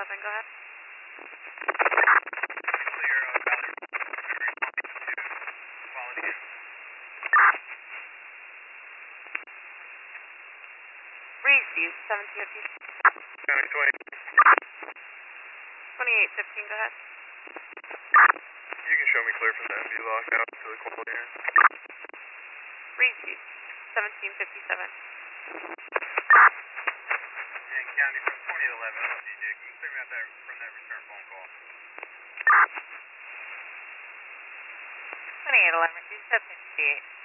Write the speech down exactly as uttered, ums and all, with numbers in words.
eleven, go ahead. Clear, uh, Valley to quality. Receive, seventeen fifty. County twenty. twenty-eight fifteen, go ahead. You can show me clear from the M V lockout to the quality end. Receive, seventeen fifty-seven. And County from twenty to eleven, L G J, can you clear me out that, from that return phone call? twenty-eight eleven, two seven fifty-eight.